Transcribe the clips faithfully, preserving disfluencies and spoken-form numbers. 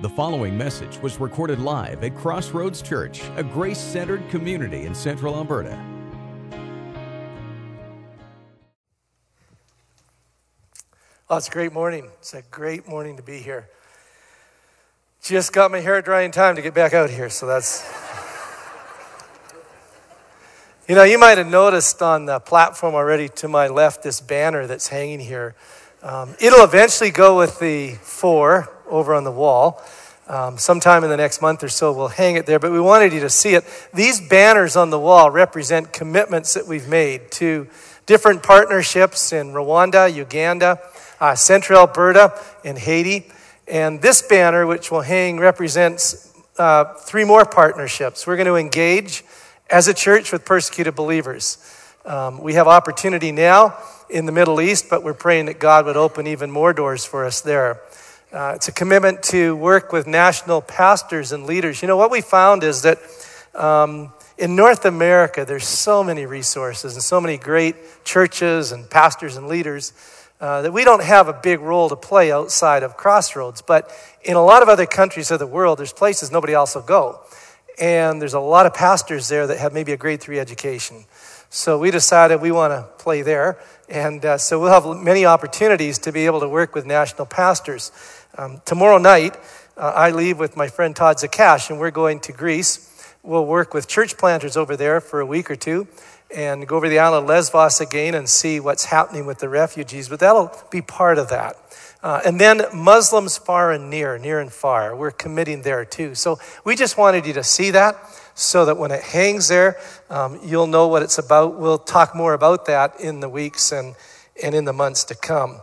The following message was recorded live at Crossroads Church, a grace-centered community in Central Alberta. Well, it's a great morning. It's a great morning to be here. Just got my hair dry in time to get back out here, so that's... You know, you might have noticed on the platform already to my left this banner that's hanging here. Um, it'll eventually go with the four over on the wall. Um, sometime in the next month or so, we'll hang it there, but we wanted you to see it. These banners on the wall represent commitments that we've made to different partnerships in Rwanda, Uganda, uh, Central Alberta, and Haiti. And this banner, which will hang, represents uh, three more partnerships. We're going to engage as a church with persecuted believers. Um, we have opportunity now in the Middle East, but we're praying that God would open even more doors for us there. Uh, it's a commitment to work with national pastors and leaders. You know, what we found is that um, in North America, there's so many resources and so many great churches and pastors and leaders uh, that we don't have a big role to play outside of Crossroads. But in a lot of other countries of the world, there's places nobody else will go. And there's a lot of pastors there that have maybe a grade three education. So we decided we want to play there. And uh, so we'll have many opportunities to be able to work with national pastors. Um, tomorrow night, uh, I leave with my friend Todd Zakash, and we're going to Greece. We'll work with church planters over there for a week or two and go over the island of Lesvos again and see what's happening with the refugees. But that'll be part of that. Uh, and then Muslims far and near, near and far. We're committing there too. So we just wanted you to see that so that when it hangs there, um, you'll know what it's about. We'll talk more about that in the weeks and, and in the months to come.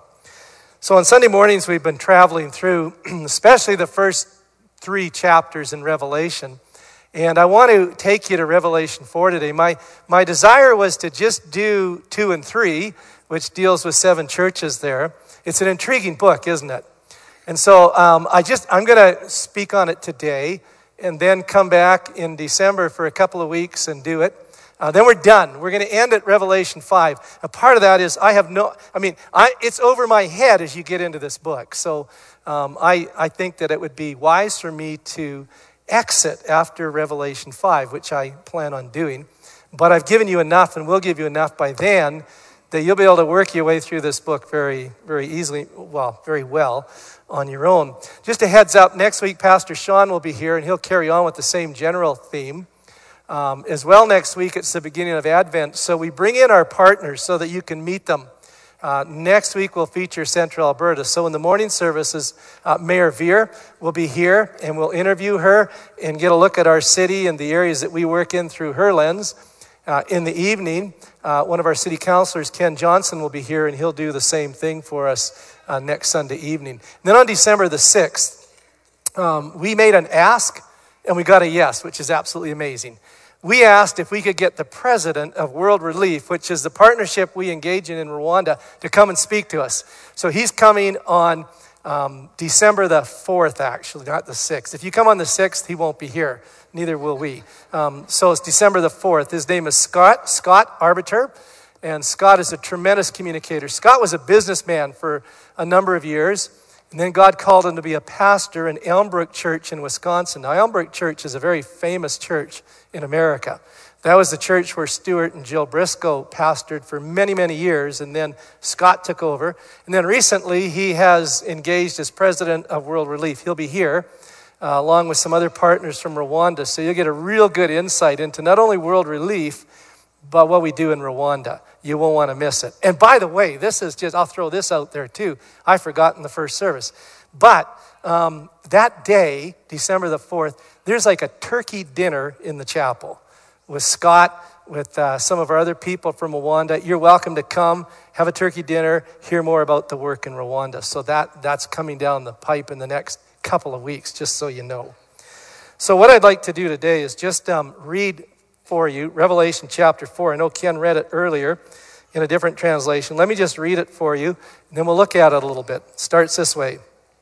So on Sunday mornings, we've been traveling through, especially the first three chapters in Revelation. And I want to take you to Revelation four today. My, my desire was to just do two and three, which deals with seven churches there. It's an intriguing book, isn't it? And so um, I just, I'm going to speak on it today and then come back in December for a couple of weeks and do it. Uh, then we're done. We're going to end at Revelation five. A part of that is I have no, I mean, I, it's over my head as you get into this book. So um, I, I think that it would be wise for me to exit after Revelation five, which I plan on doing. But I've given you enough, and will give you enough by then, that you'll be able to work your way through this book very, very easily, well, very well on your own. Just a heads up, next week Pastor Sean will be here, and he'll carry on with the same general theme. Um, as well, next week, it's the beginning of Advent, so we bring in our partners so that you can meet them. Uh, next week, we'll feature Central Alberta. So in the morning services, uh, Mayor Veer will be here, and we'll interview her and get a look at our city and the areas that we work in through her lens. Uh, in the evening, uh, one of our city councilors, Ken Johnson, will be here, and he'll do the same thing for us uh, next Sunday evening. And then on December the sixth, um, we made an ask, and we got a yes, which is absolutely amazing. We asked if we could get the president of World Relief, which is the partnership we engage in in Rwanda, to come and speak to us. So he's coming on um, December the fourth, actually, not the sixth. If you come on the sixth, he won't be here. Neither will we. Um, so it's December the fourth. His name is Scott, Scott Arbiter, and Scott is a tremendous communicator. Scott was a businessman for a number of years, and then God called him to be a pastor in Elmbrook Church in Wisconsin. Now, Elmbrook Church is a very famous church in America. That was the church where Stuart and Jill Briscoe pastored for many, many years, and then Scott took over. And then recently, he has engaged as president of World Relief. He'll be here, uh, along with some other partners from Rwanda, so you'll get a real good insight into not only World Relief, but what we do in Rwanda. You won't want to miss it. And by the way, this is just, I'll throw this out there too. I forgot in the first service. But um, that day, December the fourth, there's like a turkey dinner in the chapel with Scott, with uh, some of our other people from Rwanda. You're welcome to come, have a turkey dinner, hear more about the work in Rwanda. So that that's coming down the pipe in the next couple of weeks, just so you know. So what I'd like to do today is just um, read for you Revelation chapter four. I know Ken read it earlier in a different translation. Let me just read it for you, and then we'll look at it a little bit. It starts this way.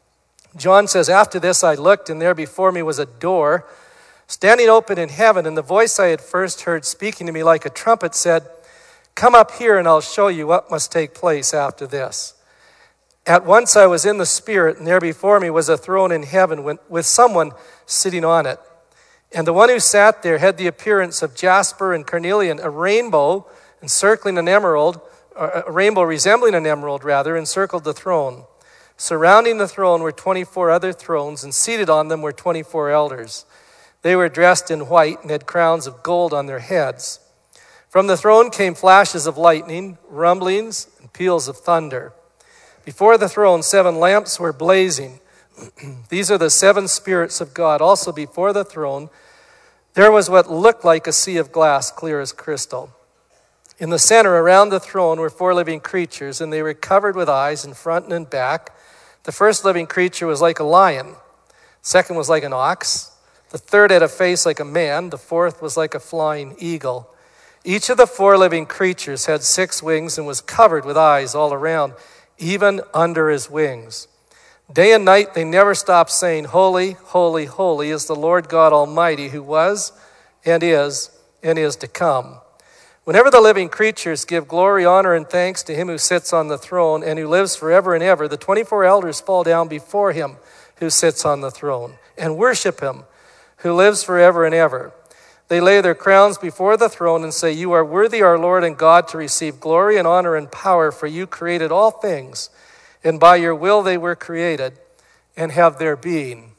John says, "After this I looked, and there before me was a door standing open in heaven, and the voice I had first heard speaking to me like a trumpet said, 'Come up here, and I'll show you what must take place after this.' At once I was in the Spirit, and there before me was a throne in heaven with someone sitting on it. And the one who sat there had the appearance of jasper and carnelian, a rainbow encircling an emerald, or a rainbow resembling an emerald, rather, encircled the throne. Surrounding the throne were twenty-four other thrones, and seated on them were twenty-four elders. They were dressed in white and had crowns of gold on their heads. From the throne came flashes of lightning, rumblings, and peals of thunder. Before the throne, seven lamps were blazing. These are the seven spirits of God. Also before the throne, there was what looked like a sea of glass, clear as crystal. In the center, around the throne, were four living creatures, and they were covered with eyes in front and in back. The first living creature was like a lion. The second was like an ox. The third had a face like a man. The fourth was like a flying eagle. Each of the four living creatures had six wings and was covered with eyes all around, even under his wings. Day and night they never stopped saying, "Holy, holy, holy is the Lord God Almighty, who was and is and is to come." Whenever the living creatures give glory, honor, and thanks to him who sits on the throne and who lives forever and ever, the twenty-four elders fall down before him who sits on the throne and worship him who lives forever and ever. They lay their crowns before the throne and say, "You are worthy, our Lord and God, to receive glory and honor and power, for you created all things, and by your will they were created and have their being."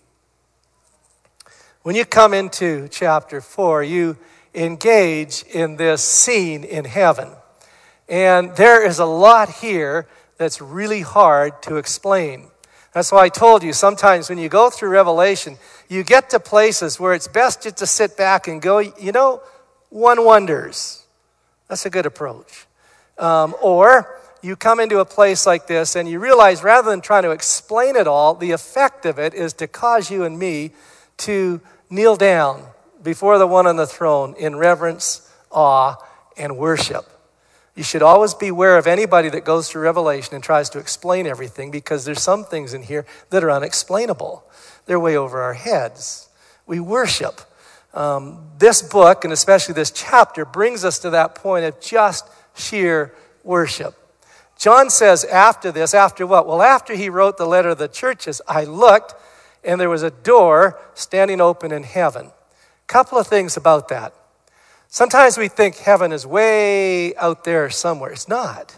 When you come into chapter four, you engage in this scene in heaven. And there is a lot here that's really hard to explain. That's why I told you, sometimes when you go through Revelation, you get to places where it's best just to sit back and go, you know, one wonders. That's a good approach. Um, or you come into a place like this and you realize rather than trying to explain it all, the effect of it is to cause you and me to kneel down before the one on the throne in reverence, awe, and worship. You should always beware of anybody that goes through Revelation and tries to explain everything, because there's some things in here that are unexplainable. They're way over our heads. We worship. Um, this book, and especially this chapter, brings us to that point of just sheer worship. John says after this, after what? Well, after he wrote the letter of the churches, I looked, and there was a door standing open in heaven. Couple of things about that. Sometimes we think heaven is way out there somewhere. It's not.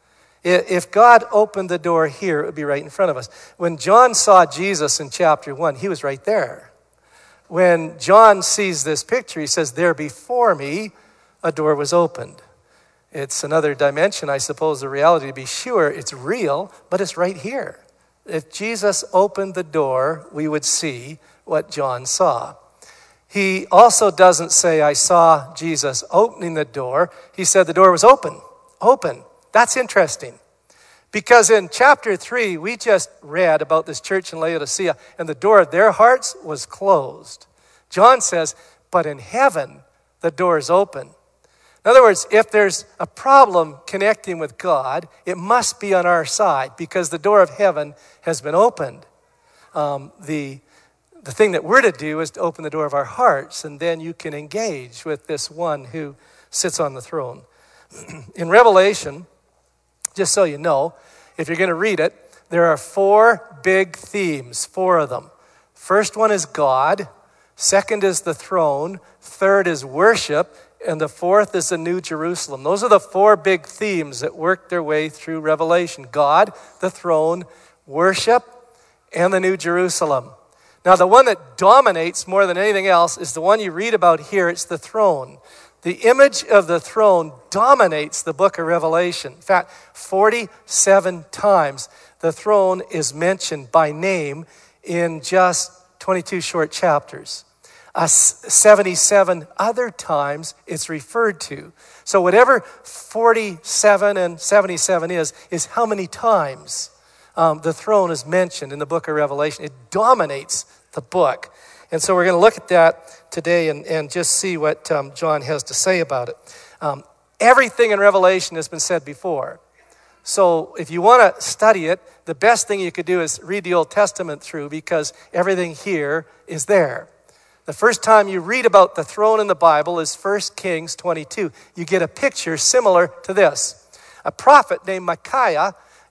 If God opened the door here, it would be right in front of us. When John saw Jesus in chapter one, he was right there. When John sees this picture, he says, "There before me, a door was opened." It's another dimension, I suppose, the reality. To be sure, it's real, but it's right here. If Jesus opened the door, we would see what John saw. He also doesn't say, "I saw Jesus opening the door." He said the door was open. Open. That's interesting. Because in chapter three, we just read about this church in Laodicea, and the door of their hearts was closed. John says, but in heaven, the door is open. In other words, if there's a problem connecting with God, it must be on our side, because the door of heaven has been opened. Um, the The thing that we're to do is to open the door of our hearts, and then you can engage with this one who sits on the throne. In Revelation, just so you know, if you're going to read it, there are four big themes, four of them. First one is God, second is the throne, third is worship, and the fourth is the New Jerusalem. Those are the four big themes that work their way through Revelation: God, the throne, worship, and the New Jerusalem. Now, the one that dominates more than anything else is the one you read about here. It's the throne. The image of the throne dominates the book of Revelation. In fact, forty-seven times the throne is mentioned by name in just twenty-two short chapters. Uh, seventy-seven other times it's referred to. So whatever forty-seven and seventy-seven is, is how many times um, the throne is mentioned in the book of Revelation. It dominates the book. And so we're going to look at that today and, and just see what um, John has to say about it. Um, everything in Revelation has been said before. So if you want to study it, the best thing you could do is read the Old Testament through, because everything here is there. The first time you read about the throne in the Bible is First Kings twenty-two. You get a picture similar to this. A prophet named Micaiah,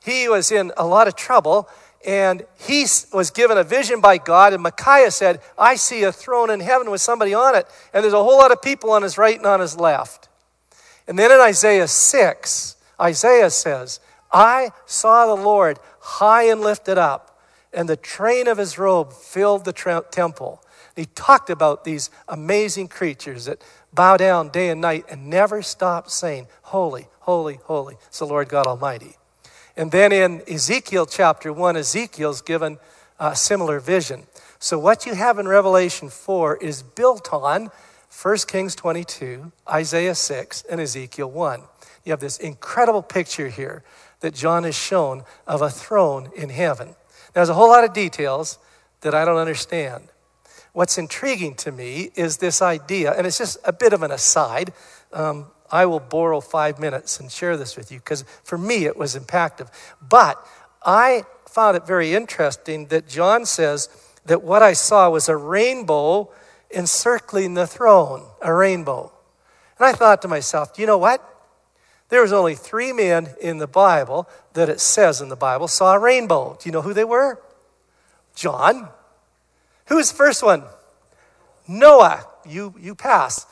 he was in a lot of trouble, and he was given a vision by God, and Micaiah said, I see a throne in heaven with somebody on it, and there's a whole lot of people on his right and on his left. And then in Isaiah six, Isaiah says, I saw the Lord high and lifted up, and the train of his robe filled the tra- temple. He talked about these amazing creatures that bow down day and night and never stop saying, holy, holy, holy is the Lord God Almighty. And then in Ezekiel chapter one, Ezekiel's given a similar vision. So what you have in Revelation four is built on First Kings twenty-two, Isaiah six, and Ezekiel one. You have this incredible picture here that John has shown of a throne in heaven. Now, there's a whole lot of details that I don't understand. What's intriguing to me is this idea, and it's just a bit of an aside. Um, I will borrow five minutes and share this with you because for me it was impactful. But I found it very interesting that John says that what I saw was a rainbow encircling the throne, a rainbow. And I thought to myself, do you know what? There was only three men in the Bible that it says in the Bible saw a rainbow. Do you know who they were? John. Who was the first one? Noah. You you pass.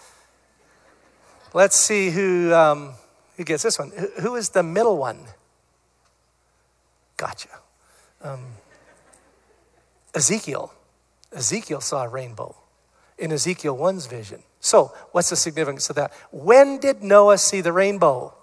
Let's see who um, who gets this one. Who is the middle one? Gotcha. Um, Ezekiel. Ezekiel saw a rainbow in Ezekiel one's vision. So what's the significance of that? When did Noah see the rainbow?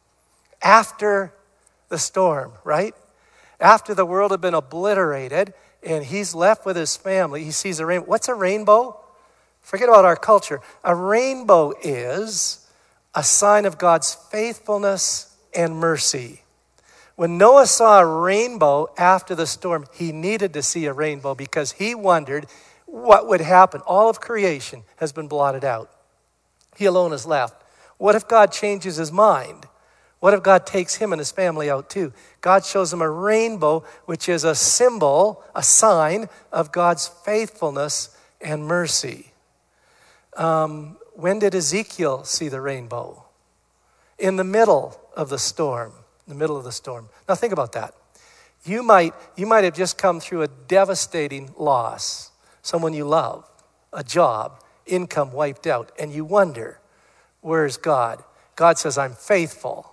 After the storm, right? After the world had been obliterated and he's left with his family, he sees a rainbow. What's a rainbow? Forget about our culture. A rainbow is a sign of God's faithfulness and mercy. When Noah saw a rainbow after the storm, he needed to see a rainbow because he wondered what would happen. All of creation has been blotted out. He alone is left. What if God changes his mind? What if God takes him and his family out too? God shows him a rainbow, which is a symbol, a sign of God's faithfulness and mercy. Um, when did Ezekiel see the rainbow? In the middle of the storm. In the middle of the storm. Now think about that. You might, you might have just come through a devastating loss. Someone you love, a job, income wiped out, and you wonder, where's God? God says, I'm faithful.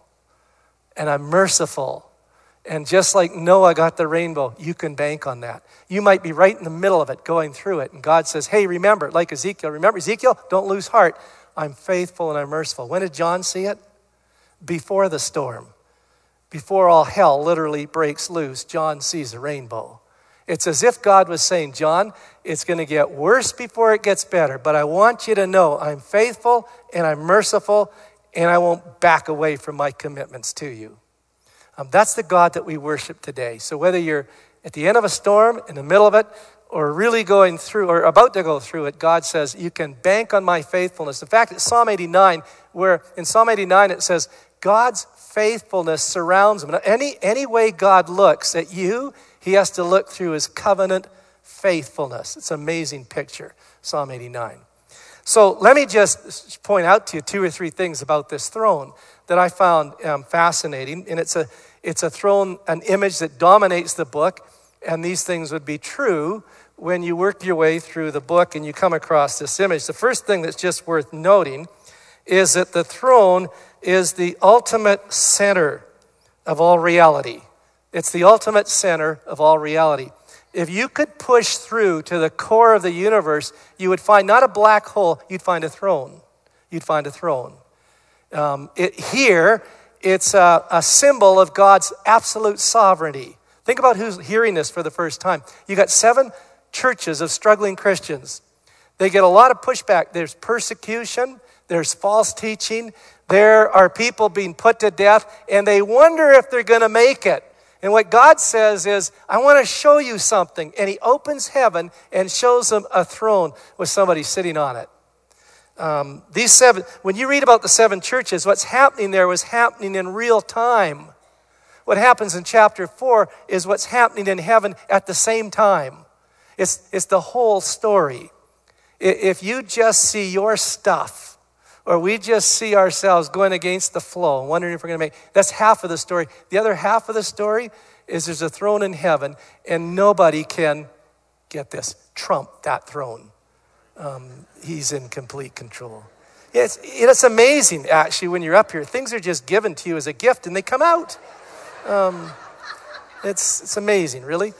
And I'm merciful. And just like Noah got the rainbow, you can bank on that. You might be right in the middle of it, going through it. And God says, hey, remember, like Ezekiel, remember Ezekiel, don't lose heart. I'm faithful and I'm merciful. When did John see it? Before the storm. Before all hell literally breaks loose, John sees a rainbow. It's as if God was saying, John, it's going to get worse before it gets better. But I want you to know I'm faithful and I'm merciful and I won't back away from my commitments to you. Um, that's the God that we worship today. So whether you're at the end of a storm, in the middle of it, or really going through, or about to go through it, God says, you can bank on my faithfulness. In fact, it's Psalm eighty-nine, where in Psalm eighty-nine it says, God's faithfulness surrounds him. Now, any, any way God looks at you, he has to look through his covenant faithfulness. It's an amazing picture, Psalm eighty-nine. So let me just point out to you two or three things about this throne that I found um, fascinating. And it's a, it's a throne, an image that dominates the book. And these things would be true when you work your way through the book and you come across this image. The first thing that's just worth noting is that the throne is the ultimate center of all reality. It's the ultimate center of all reality. If you could push through to the core of the universe, you would find not a black hole, you'd find a throne. You'd find a throne. Um, it, here, it's a, a symbol of God's absolute sovereignty. Think about who's hearing this for the first time. You got seven churches of struggling Christians. They get a lot of pushback. There's persecution. There's false teaching. There are people being put to death, and they wonder if they're going to make it. And what God says is, I want to show you something. And he opens heaven and shows them a throne with somebody sitting on it. Um, these seven, when you read about the seven churches, what's happening there was happening in real time. What happens in chapter four is what's happening in heaven at the same time. It's, it's the whole story. If you just see your stuff or we just see ourselves going against the flow and wondering if we're going to make. That's half of the story. The other half of the story is there's a throne in heaven, and nobody can, get this, trump that throne. Um, he's in complete control. It's, it's amazing, actually, when you're up here. Things are just given to you as a gift, and they come out. Um, it's, it's amazing, really.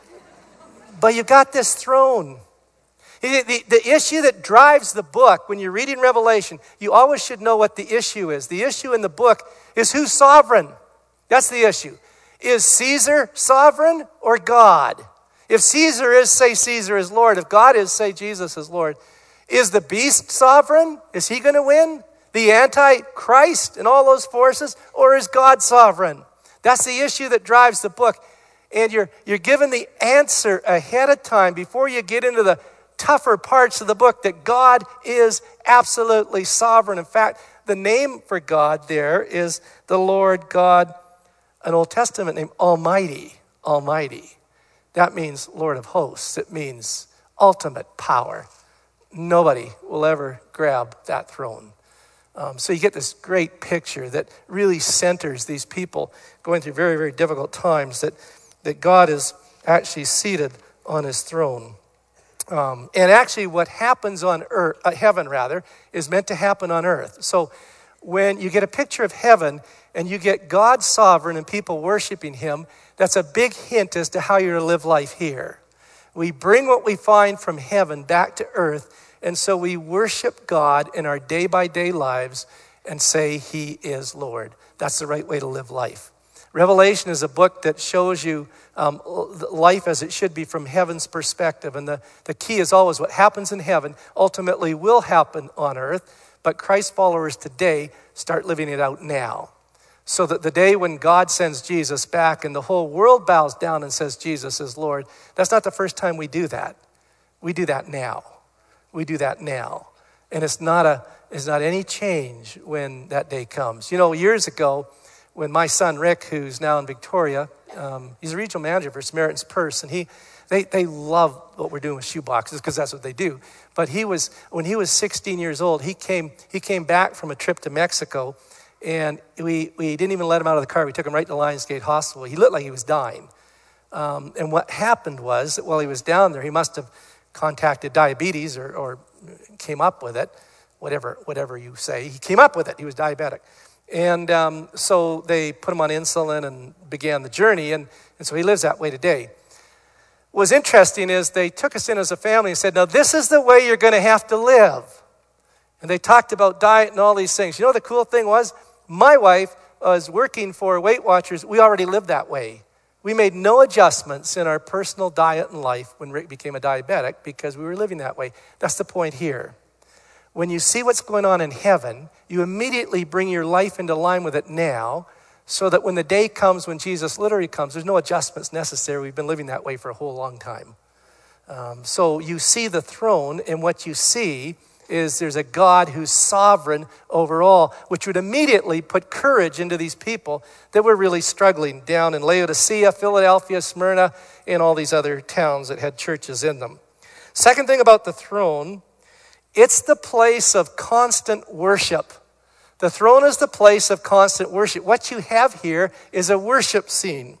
But you got this throne. The, the, the issue that drives the book, when you're reading Revelation, you always should know what the issue is. The issue in the book is who's sovereign. That's the issue. Is Caesar sovereign or God? If Caesar is, say Caesar is Lord. If God is, say Jesus is Lord. Is the beast sovereign? Is he going to win? The Antichrist and all those forces? Or is God sovereign? That's the issue that drives the book. And you're, you're given the answer ahead of time before you get into the tougher parts of the book, that God is absolutely sovereign. In fact, the name for God there is the Lord God, an Old Testament name, Almighty, Almighty. That means Lord of hosts. It means ultimate power. Nobody will ever grab that throne. Um, so you get this great picture that really centers these people going through very, very difficult times, that, that God is actually seated on his throne. Um, and actually what happens on earth, uh, heaven rather, is meant to happen on earth. So when you get a picture of heaven and you get God sovereign and people worshiping him, that's a big hint as to how you're to live life here. We bring what we find from heaven back to earth, and so we worship God in our day-by-day lives and say he is Lord. That's the right way to live life. Revelation is a book that shows you um, life as it should be from heaven's perspective. And the, the key is always what happens in heaven ultimately will happen on earth. But Christ followers today start living it out now. So that the day when God sends Jesus back and the whole world bows down and says Jesus is Lord, that's not the first time we do that. We do that now. We do that now. And it's not a it's not any change when that day comes. You know, years ago, when my son Rick, who's now in Victoria, um, he's a regional manager for Samaritan's Purse, and he, they they love what we're doing with shoe boxes because that's what they do. But he was when he was sixteen years old, he came he came back from a trip to Mexico, and we we didn't even let him out of the car. We took him right to Lionsgate Hospital. He looked like he was dying. Um, and what happened was that while he was down there, he must have contacted diabetes or, or came up with it, whatever whatever you say. He came up with it. He was diabetic. And um, so they put him on insulin and began the journey. And, and so he lives that way today. What's interesting is they took us in as a family and said, now this is the way you're going to have to live. And they talked about diet and all these things. You know, the cool thing was my wife was working for Weight Watchers. We already lived that way. We made no adjustments in our personal diet and life when Rick became a diabetic because we were living that way. That's the point here. When you see what's going on in heaven, you immediately bring your life into line with it now so that when the day comes when Jesus literally comes, there's no adjustments necessary. We've been living that way for a whole long time. Um, so you see the throne, and what you see is there's a God who's sovereign over all, which would immediately put courage into these people that were really struggling down in Laodicea, Philadelphia, Smyrna, and all these other towns that had churches in them. Second thing about the throne, it's the place of constant worship. The throne is the place of constant worship. What you have here is a worship scene.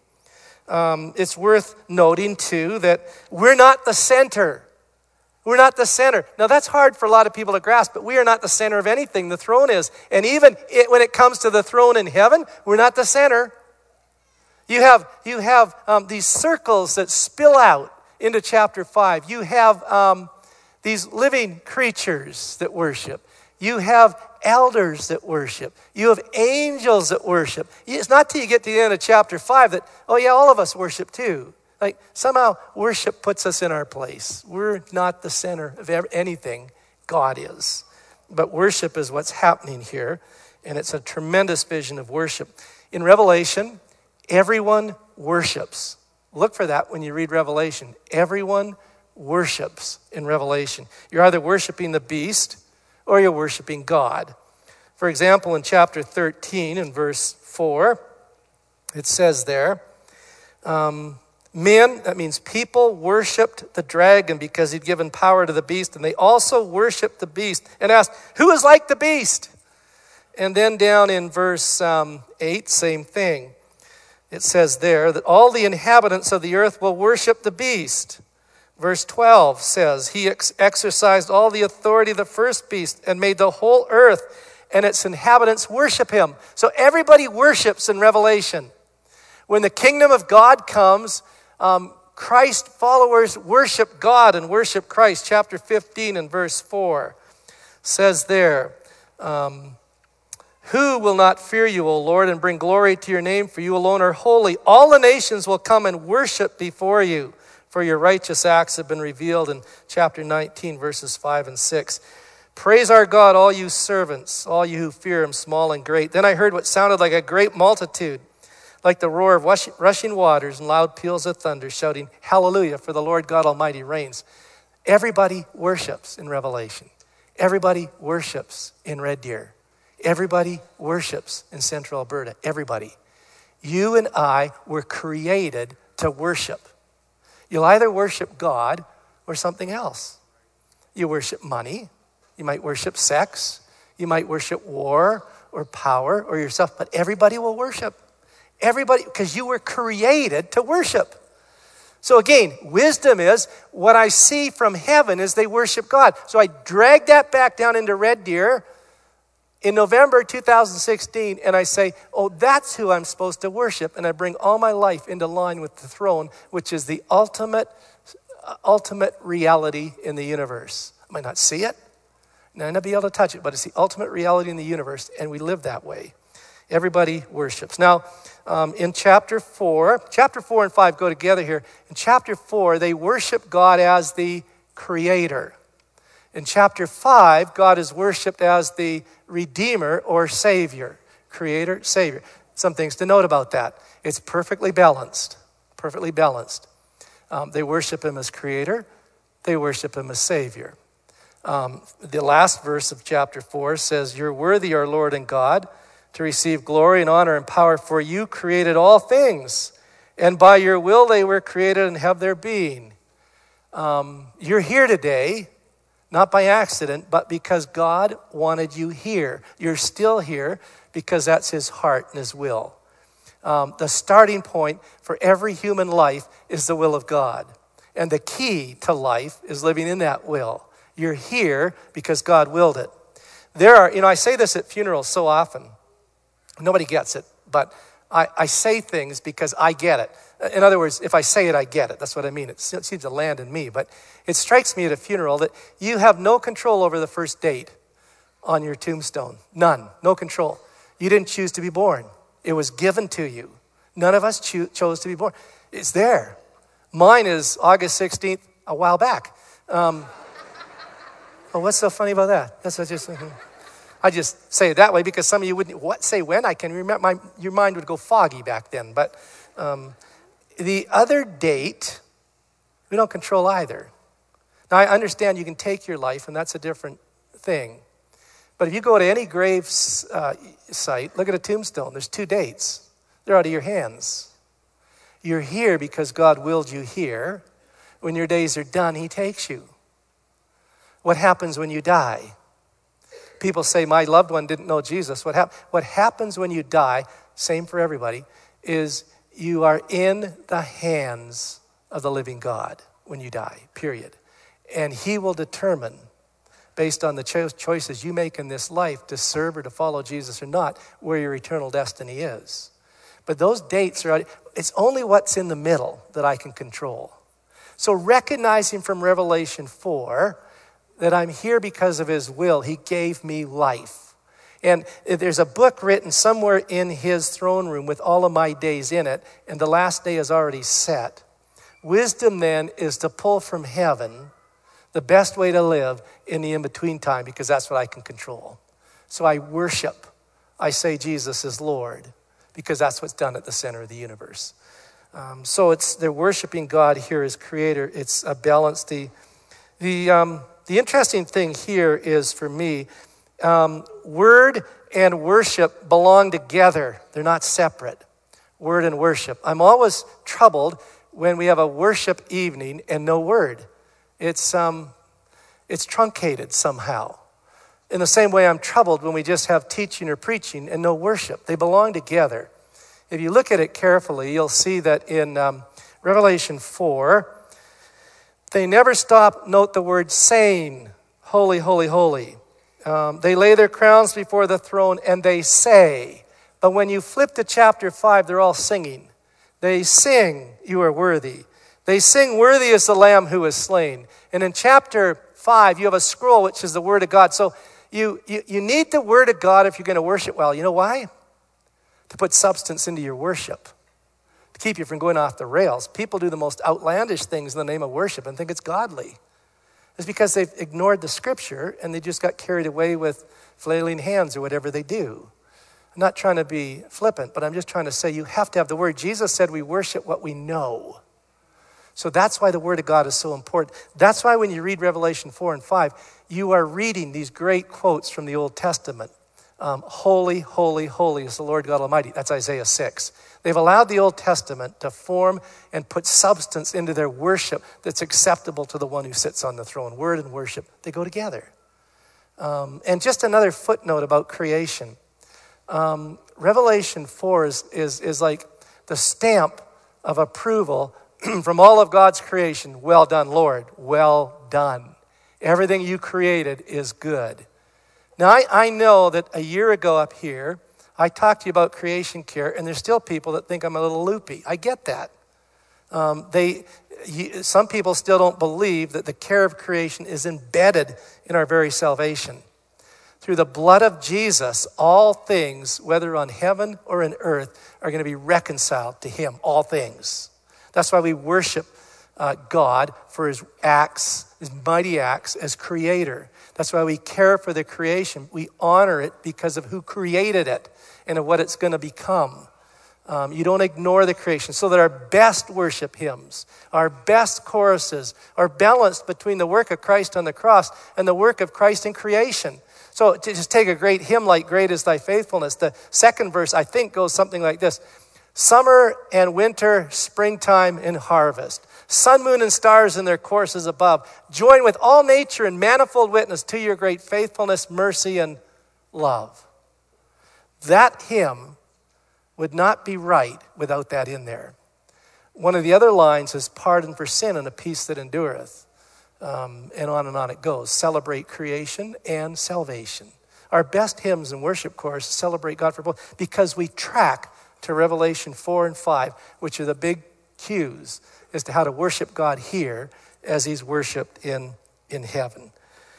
Um, it's worth noting, too, that we're not the center. We're not the center. Now, that's hard for a lot of people to grasp, but we are not the center of anything. The throne is. And even it, when it comes to the throne in heaven, we're not the center. You have, you have um, these circles that spill out into chapter five. You have Um, these living creatures that worship. You have elders that worship. You have angels that worship. It's not till you get to the end of chapter five that, oh yeah, all of us worship too. Like somehow worship puts us in our place. We're not the center of anything. God is. But worship is what's happening here. And it's a tremendous vision of worship. In Revelation, everyone worships. Look for that when you read Revelation. Everyone worships in Revelation. You're either worshiping the beast or you're worshiping God. For example, in chapter thirteen, in verse four, it says there, um, Men, that means people, worshiped the dragon because he'd given power to the beast, and they also worshiped the beast and asked, who is like the beast? And then down in verse um, eight, same thing. It says there that all the inhabitants of the earth will worship the beast. Verse twelve says, he ex- exercised all the authority of the first beast and made the whole earth and its inhabitants worship him. So everybody worships in Revelation. When the kingdom of God comes, um, Christ followers worship God and worship Christ. Chapter fifteen and verse four says there, um, who will not fear you, O Lord, and bring glory to your name? For you alone are holy. All the nations will come and worship before you, for your righteous acts have been revealed in chapter nineteen, verses five and six. Praise our God, all you servants, all you who fear him, small and great. Then I heard what sounded like a great multitude, like the roar of rushing waters and loud peals of thunder, shouting, hallelujah, for the Lord God Almighty reigns. Everybody worships in Revelation. Everybody worships in Red Deer. Everybody worships in Central Alberta. Everybody. You and I were created to worship. You'll either worship God or something else. You worship money. You might worship sex. You might worship war or power or yourself. But everybody will worship. Everybody, because you were created to worship. So again, wisdom is what I see from heaven is they worship God. So I drag that back down into Red Deer in November two thousand sixteen, and I say, oh, that's who I'm supposed to worship. And I bring all my life into line with the throne, which is the ultimate, uh, ultimate reality in the universe. I might not see it, I might not be able to touch it, but it's the ultimate reality in the universe, and we live that way. Everybody worships. Now, um, in chapter four, chapter four and five go together here. In chapter four, they worship God as the creator. In chapter five, God is worshiped as the Redeemer or Savior. Creator, Savior. Some things to note about that. It's perfectly balanced. Perfectly balanced. Um, they worship him as Creator. They worship him as Savior. Um, the last verse of chapter four says, you're worthy, our Lord and God, to receive glory and honor and power, for you created all things, and by your will they were created and have their being. Um, you're here today, not by accident, but because God wanted you here. You're still here because that's his heart and his will. Um, the starting point for every human life is the will of God. And the key to life is living in that will. You're here because God willed it. There are, you know, I say this at funerals so often. Nobody gets it, but I, I say things because I get it. In other words, if I say it, I get it. That's what I mean. It seems to land in me. But it strikes me at a funeral that you have no control over the first date on your tombstone. None. No control. You didn't choose to be born. It was given to you. None of us cho- chose to be born. It's there. Mine is August sixteenth, a while back. Um, oh, what's so funny about that? That's what I just... I just say it that way because some of you wouldn't what say when. I can remember, my, your mind would go foggy back then. But um, the other date, we don't control either. Now, I understand you can take your life, and that's a different thing. But if you go to any grave uh, site, look at a tombstone. There's two dates. They're out of your hands. You're here because God willed you here. When your days are done, he takes you. What happens when you die? People say, my loved one didn't know Jesus. What, hap- what happens when you die, same for everybody, is you are in the hands of the living God when you die, period. And he will determine, based on the cho- choices you make in this life to serve or to follow Jesus or not, where your eternal destiny is. But those dates are, it's only what's in the middle that I can control. So recognizing from Revelation four that I'm here because of his will. He gave me life. And there's a book written somewhere in his throne room with all of my days in it, and the last day is already set. Wisdom then is to pull from heaven the best way to live in the in-between time, because that's what I can control. So I worship. I say Jesus is Lord, because that's what's done at the center of the universe. Um, so it's they're worshiping God here as creator. It's a balance. The, the, um, The interesting thing here is, for me, um, word and worship belong together. They're not separate. Word and worship. I'm always troubled when we have a worship evening and no word. It's, um, it's truncated somehow. In the same way, I'm troubled when we just have teaching or preaching and no worship. They belong together. If you look at it carefully, you'll see that in um, Revelation four, they never stop, note the word saying, holy, holy, holy. Um, they lay their crowns before the throne and they say. But when you flip to chapter five, they're all singing. They sing, you are worthy. They sing, worthy is the Lamb who is slain. And in chapter five, you have a scroll, which is the Word of God. So you, you, you need the Word of God if you're going to worship well. You know why? To put substance into your worship. To keep you from going off the rails. People do the most outlandish things in the name of worship and think it's godly. It's because they've ignored the Scripture and they just got carried away with flailing hands or whatever they do. I'm not trying to be flippant, but I'm just trying to say you have to have the Word. Jesus said we worship what we know. So that's why the Word of God is so important. That's why when you read Revelation four and five, you are reading these great quotes from the Old Testament. Um, holy, holy, holy is the Lord God Almighty. That's Isaiah six. They've allowed the Old Testament to form and put substance into their worship that's acceptable to the one who sits on the throne. Word and worship, they go together. Um, and just another footnote about creation. Um, Revelation four is, is, is like the stamp of approval from all of God's creation. Well done, Lord. Well done. Everything you created is good. Now, I, I know that a year ago up here, I talked to you about creation care, and there's still people that think I'm a little loopy. I get that. Um, they, you, some people still don't believe that the care of creation is embedded in our very salvation. Through the blood of Jesus, all things, whether on heaven or in earth, are going to be reconciled to him, all things. That's why we worship uh, God for his acts, his mighty acts as creator. That's why we care for the creation. We honor it because of who created it and of what it's going to become. Um, you don't ignore the creation. So that our best worship hymns, our best choruses are balanced between the work of Christ on the cross and the work of Christ in creation. So to just take a great hymn like Great is Thy Faithfulness, the second verse I think goes something like this. Summer and winter, springtime and harvest. Sun, moon, and stars in their courses above. Join with all nature in manifold witness to your great faithfulness, mercy, and love. That hymn would not be right without that in there. One of the other lines is pardon for sin and a peace that endureth. Um, and on and on it goes. Celebrate creation and salvation. Our best hymns and worship chorus celebrate God for both because we track to Revelation four and five, which are the big cues as to how to worship God here as he's worshiped in, in heaven.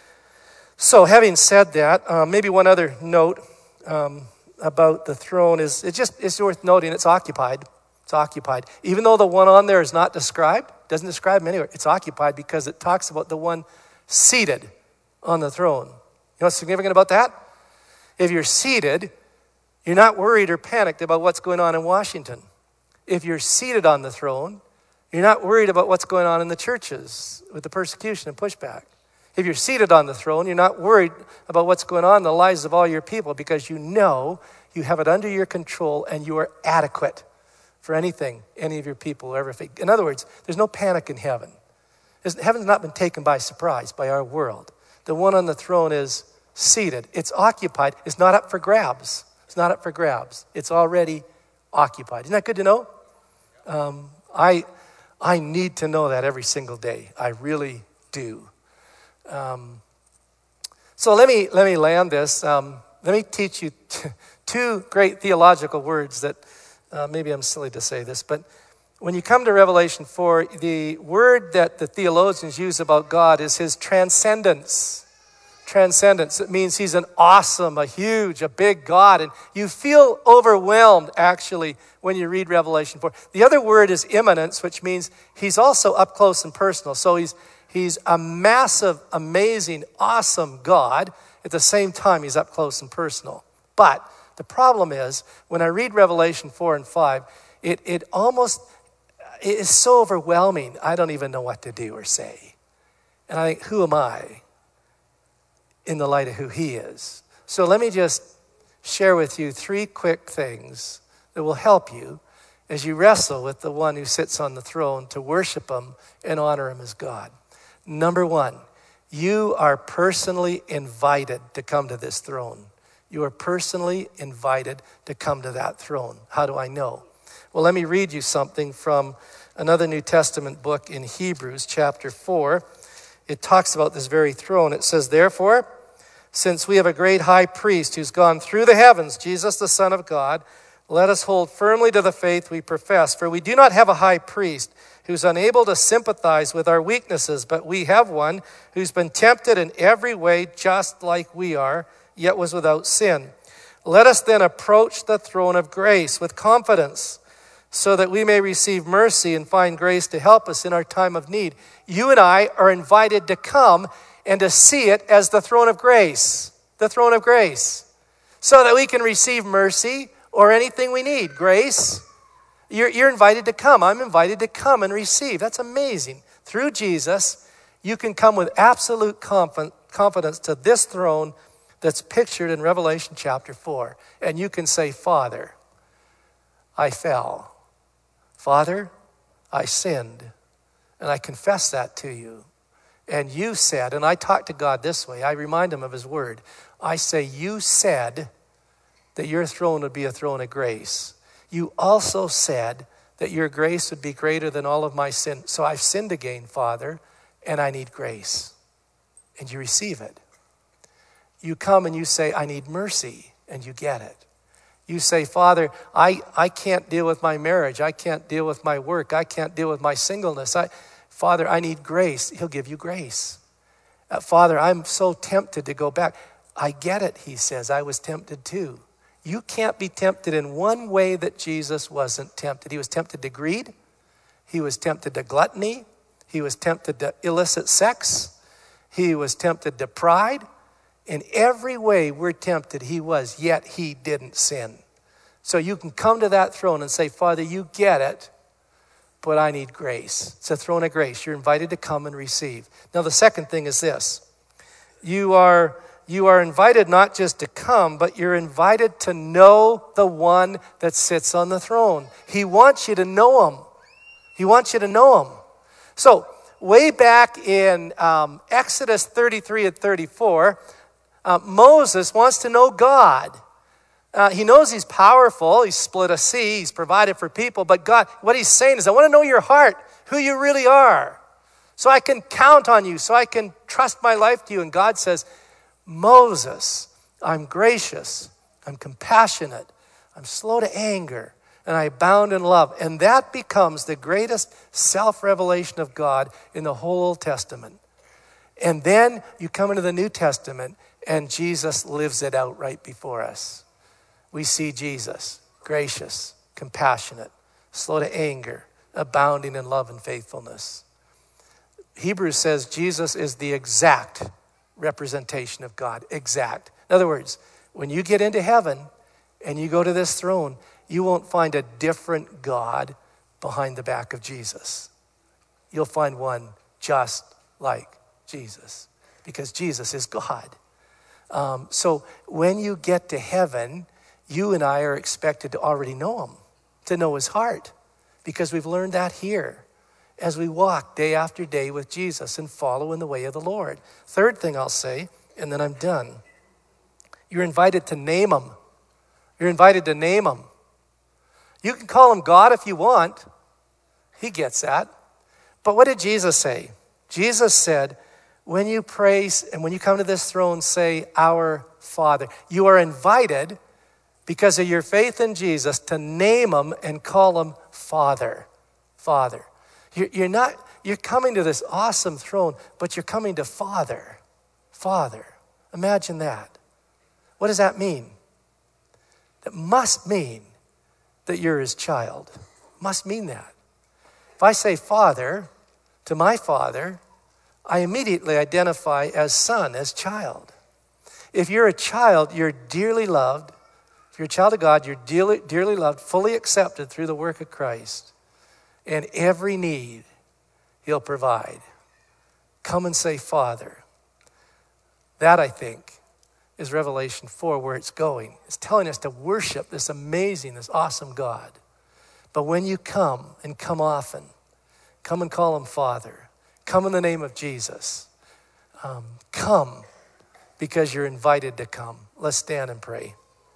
So having said that, uh, maybe one other note um, about the throne is it just it's worth noting it's occupied. It's occupied. Even though the one on there is not described, doesn't describe him anywhere, it's occupied because it talks about the one seated on the throne. You know what's significant about that? If you're seated, you're not worried or panicked about what's going on in Washington. If you're seated on the throne, you're not worried about what's going on in the churches with the persecution and pushback. If you're seated on the throne, you're not worried about what's going on in the lives of all your people because you know you have it under your control and you are adequate for anything any of your people will ever face. In other words, there's no panic in heaven. Heaven's not been taken by surprise by our world. The one on the throne is seated. It's occupied. It's not up for grabs. It's not up for grabs. It's already occupied. Isn't that good to know? Um, I I need to know that every single day. I really do. Um, so let me let me land this. Um, let me teach you t- two great theological words that uh, maybe I'm silly to say this, but when you come to Revelation four, the word that the theologians use about God is his transcendence. Transcendence. It means he's an awesome, a huge, a big God. And you feel overwhelmed, actually, when you read Revelation four. The other word is immanence, which means he's also up close and personal. So he's he's a massive, amazing, awesome God. At the same time, he's up close and personal. But the problem is, when I read Revelation four and five, it, it almost it is so overwhelming, I don't even know what to do or say. And I think, who am I in the light of who he is? So let me just share with you three quick things that will help you as you wrestle with the one who sits on the throne to worship him and honor him as God. Number one, you are personally invited to come to this throne. You are personally invited to come to that throne. How do I know? Well, let me read you something from another New Testament book in Hebrews chapter four. It talks about this very throne. It says, therefore, since we have a great high priest who's gone through the heavens, Jesus, the Son of God, let us hold firmly to the faith we profess. For we do not have a high priest who's unable to sympathize with our weaknesses, but we have one who's been tempted in every way just like we are, yet was without sin. Let us then approach the throne of grace with confidence, so that we may receive mercy and find grace to help us in our time of need. You and I are invited to come and to see it as the throne of grace, the throne of grace, so that we can receive mercy or anything we need. Grace, you're, you're invited to come. I'm invited to come and receive. That's amazing. Through Jesus, you can come with absolute confidence to this throne that's pictured in Revelation chapter four. And you can say, Father, I fell. Father, I sinned, and I confess that to you. And you said, and I talk to God this way, I remind him of his word. I say, you said that your throne would be a throne of grace. You also said that your grace would be greater than all of my sin. So I've sinned again, Father, and I need grace. And you receive it. You come and you say, I need mercy, and you get it. You say, Father, I, I can't deal with my marriage. I can't deal with my work. I can't deal with my singleness. I, Father, I need grace. He'll give you grace. Uh, Father, I'm so tempted to go back. I get it, he says. I was tempted too. You can't be tempted in one way that Jesus wasn't tempted. He was tempted to greed. He was tempted to gluttony. He was tempted to illicit sex. He was tempted to pride. In every way we're tempted, he was, yet he didn't sin. So you can come to that throne and say, Father, you get it, but I need grace. It's a throne of grace. You're invited to come and receive. Now, the second thing is this. You are, you are invited not just to come, but you're invited to know the one that sits on the throne. He wants you to know him. He wants you to know him. So, way back in um, Exodus thirty-three and thirty-four, Uh, Moses wants to know God. Uh, he knows he's powerful. He's split a sea. He's provided for people. But God, what he's saying is, I want to know your heart, who you really are, so I can count on you, so I can trust my life to you. And God says, Moses, I'm gracious. I'm compassionate. I'm slow to anger. And I abound in love. And that becomes the greatest self-revelation of God in the whole Old Testament. And then you come into the New Testament, and Jesus lives it out right before us. We see Jesus, gracious, compassionate, slow to anger, abounding in love and faithfulness. Hebrews says Jesus is the exact representation of God, exact. In other words, when you get into heaven and you go to this throne, you won't find a different God behind the back of Jesus. You'll find one just like Jesus, because Jesus is God. Um, so when you get to heaven, you and I are expected to already know him, to know his heart, because we've learned that here as we walk day after day with Jesus and follow in the way of the Lord. Third thing I'll say, and then I'm done. You're invited to name him. You're invited to name him. You can call him God if you want. He gets that. But what did Jesus say? Jesus said, when you pray and when you come to this throne, say, Our Father. You are invited, because of your faith in Jesus, to name him and call him Father. Father. You're, you're not, you're coming to this awesome throne, but you're coming to Father. Father. Imagine that. What does that mean? That must mean that you're his child. Must mean that. If I say Father to my Father, I immediately identify as son, as child. If you're a child, you're dearly loved. If you're a child of God, you're dearly, dearly loved, fully accepted through the work of Christ. And every need he'll provide. Come and say, Father. That, I think, is Revelation four, where it's going. It's telling us to worship this amazing, this awesome God. But when you come, and come often, come and call him Father. Come in the name of Jesus. Um, come because you're invited to come. Let's stand and pray.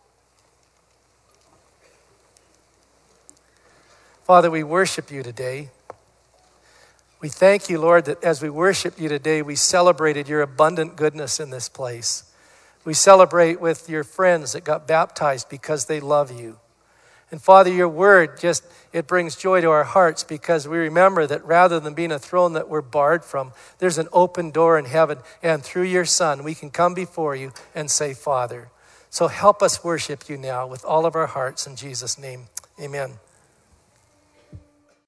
Father, we worship you today. We thank you, Lord, that as we worship you today, we celebrated your abundant goodness in this place. We celebrate with your friends that got baptized because they love you. And Father, your word just, it brings joy to our hearts because we remember that rather than being a throne that we're barred from, there's an open door in heaven. And through your Son, we can come before you and say, Father. So help us worship you now with all of our hearts in Jesus' name. Amen.